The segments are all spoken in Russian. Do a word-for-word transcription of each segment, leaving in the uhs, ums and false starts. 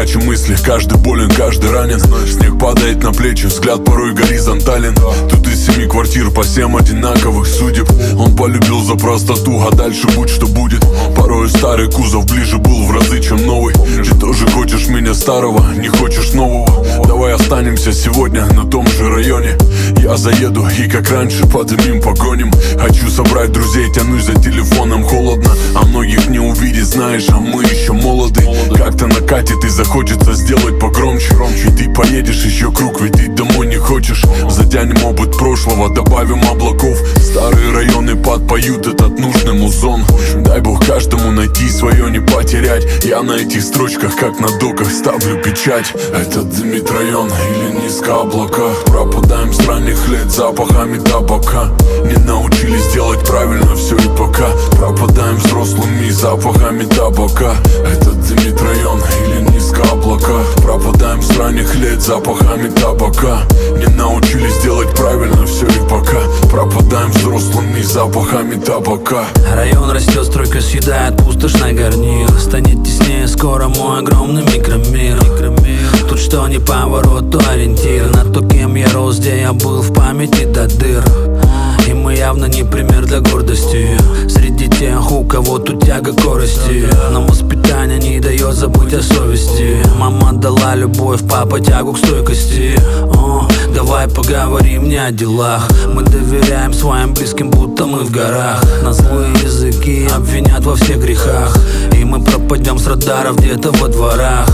иначе мысли. Каждый болен, каждый ранен. Снег падает на плечи, взгляд порой горизонтален. Тут из семи квартир по семь одинаковых судеб. Он полюбил за простоту, а дальше будь что будет. Порой старый кузов ближе был в разы, чем новый. Ты тоже хочешь меня старого, не хочешь нового. Давай останемся сегодня на том же районе. Я заеду и как раньше подымим, погоним. Хочу собрать друзей, тянусь за телефоном. Холодно, а многих не увидеть, знаешь, а мы еще молоды. Как-то накатит и захочется сделать погромче. И ты поедешь еще круг, ведь ты домой не хочешь. Затянем опыт прошлого, добавим облаков. Старые районы подпоют этот нужный музон. Дай бог каждому найти свое, не потерять. Я на этих строчках, как на доках, ставлю печать. Это дымит район или низко облака. Пропадаем с ранних лет запахами табака. Не научились делать правильно все и пока. Пропадаем взрослыми запахами табака. Это дымит район или низко облака. Пропадаем с ранних лет запахами табака. Не научились делать правильно все и пока. Пропадаем взрослыми запахами табака. Район растет, стройка съедает пустошный гарнир. Станет теснее скоро мой огромный микромир. Тут что ни поворот, то ориентир на то, кем я рос, где я был в памяти до дыр. И мы явно не пример для гордости среди тех, у кого тут тяга к корости. Нам воспитание не дает забыть о совести. Мама дала любовь, папа тягу к стойкости. О, давай поговорим не о делах. Мы доверяем своим близким, будто мы в горах. На злые языки обвинят во всех грехах. И мы пропадем с радаров где-то во дворах.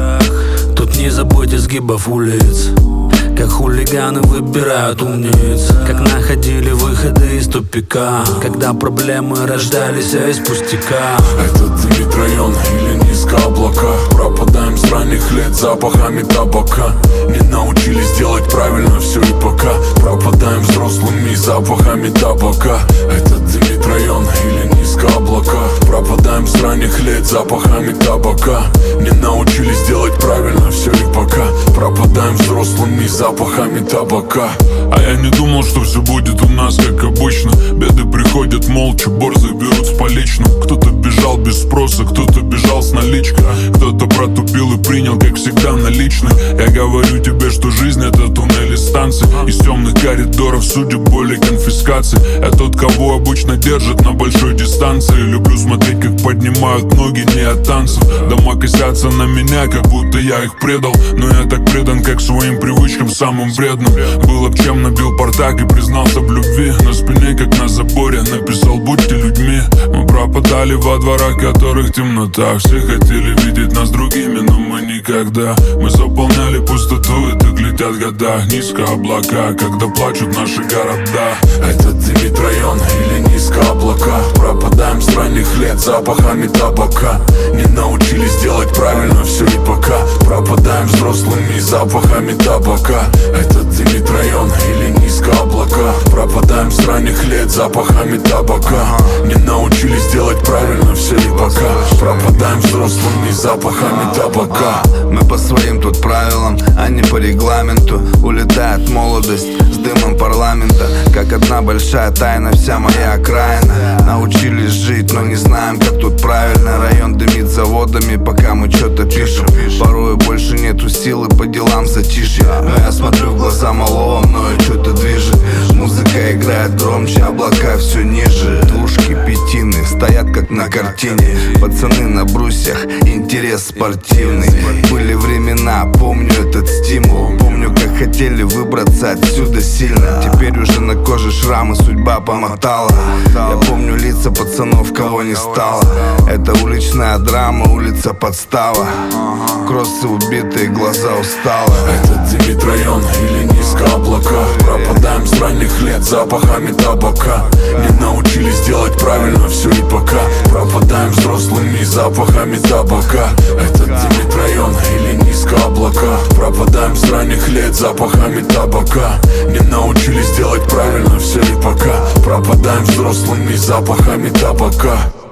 Тут не забудь изгибов улиц, как хулиганы выбирают умниц, как находили выходы из тупика, когда проблемы рождались из пустяка. Это дымит район или низко облака. Пропадаем с ранних лет запахами табака. Не научились делать правильно все и пока. Пропадаем взрослыми запахами табака. Это дымит район или низко облака. Пропадаем с ранних лет запахами табака. Не научились делать правильно все и пока. Пропадаем взрослыми запахами табака. А я не думал, что все будет у нас как обычно. Беды приходят молча, борзы берут с поличным. Кто-то бежал без спроса, кто-то бежал с наличкой. Кто-то протупил и принял, как всегда, наличный. Я говорю тебе, что жизнь это туннели станции. Из темных коридоров судеб, боли, конфискации. Я тот, кого обычно держат на большой дистанции. Люблю смотреть, как поднимают ноги не от танцев. Дома косятся на меня, как будто я их предал. Но я так предан, как своим привычкам, самым вредным. Было б чем набил бардак и признался в любви. На спине, как на заборе, написал: будьте людьми. Мы пропадали во дворах, которых темнота. Все хотели видеть нас другими, но мы никогда. Мы заполняли пустоту, и так летят года. Низко облака, когда плачут наши города. Это дымит район или низко облака. Пропадаем с ранних лет запахами табака. Не научились делать правильно все и пока. Пропадаем взрослыми запахами табака. Это дымит район или низко облака. Пропадаем с ранних лет запахами табака. Не научились делать правильно все и пока. Пропадаем взрослыми запахами табака. Мы по своим тут правилам, а не по регламенту. Улетает молодость с дымом парламента. Как одна большая тайна вся моя окраина. Научились жить, но не знаем, как тут правильно. Район дымит заводами, пока мы что-то пишем. Порой больше нету силы по делам в затишье. Но я смотрю в глаза малого, мною что-то движет. Музыка играет громче, облака все ниже. Двушки, пятины стоят как на картине. Пацаны на брусьях, интерес спортивный. Были времена, помню этот стимул. Помню, как хотели выбраться отсюда сильно. Теперь уже на коже шрамы, судьба помотала. Я помню лица пацанов, кого не стало. Это уличная драма, улица подстава. Кроссы убитые, глаза устало. Это дымит район или низко облака. Пропадаем с ранних лет запахами табака. Не научились делать правильно все и пока. Пропадаем взрослыми запахами табака. Это дымит район или низко облака. Пропадаем с ранних лет запахами табака. Не научились делать правильно все и пока. Пропадаем взрослыми запахами табака.